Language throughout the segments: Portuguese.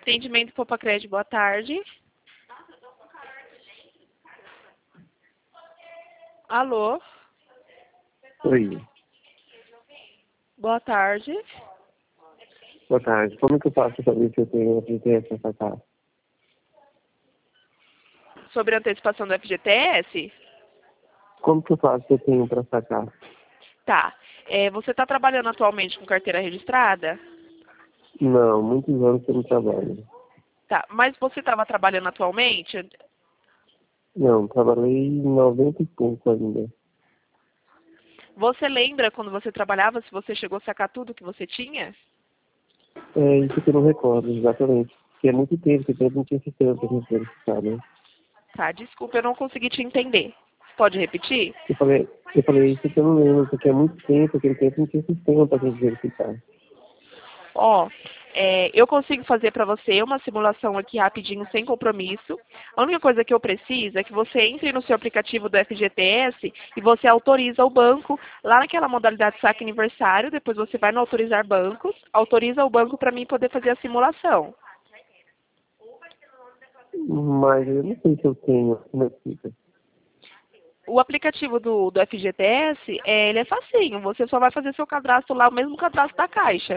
Atendimento Popacred, boa tarde. Alô, Oi, boa tarde. boa tarde. Como que eu faço para saber se eu tenho FGTS nessa casa? Sobre a antecipação do FGTS? Como que eu faço se eu tenho para sacar? Tá. Você está trabalhando atualmente com carteira registrada? Não, muitos anos que eu não trabalho. Tá. Mas você estava trabalhando atualmente? Não, trabalhei em 90 e pouco ainda. Você lembra quando você trabalhava, se você chegou a sacar tudo que você tinha? É isso que eu não recordo, exatamente. Porque é muito tempo, que tempo não tinha sistema para gente verificar, né? Tá, desculpa, eu não consegui te entender. Pode repetir? Eu falei isso que eu não lembro, porque é muito tempo, aquele tempo não tinha sistema para gente verificar. Ó, eu consigo fazer para você uma simulação aqui rapidinho, sem compromisso. A única coisa que eu preciso é que você entre no seu aplicativo do FGTS e você autoriza o banco lá naquela modalidade saque aniversário. Depois você vai no autorizar bancos, autoriza o banco para mim poder fazer a simulação. Mas eu não sei se eu tenho, como é que fica. O aplicativo do FGTS, ele é facinho. Você só vai fazer seu cadastro lá, o mesmo cadastro da Caixa.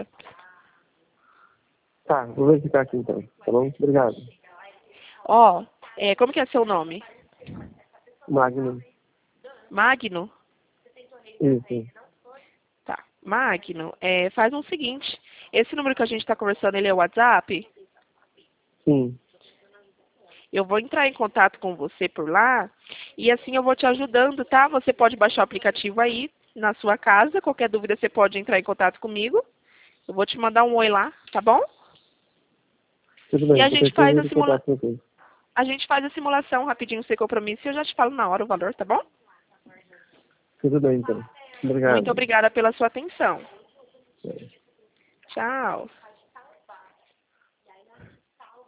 Tá, vou verificar aqui então, tá bom? Obrigado. Ó, como que é seu nome? Magno. Magno? Isso. Tá. Magno, faz o seguinte. Esse número que a gente está conversando, ele é o WhatsApp? Sim. Eu vou entrar em contato com você por lá e assim eu vou te ajudando, tá? Você pode baixar o aplicativo aí na sua casa. Qualquer dúvida você pode entrar em contato comigo. Eu vou te mandar um oi lá, tá bom? Tudo E bem, a qualquer gente coisa faz eu a entro em contato com você. simulação rapidinho sem compromisso e eu já te falo na hora o valor, tá bom? Tudo bem, então. Muito Obrigado. obrigada pela sua atenção. Tchau.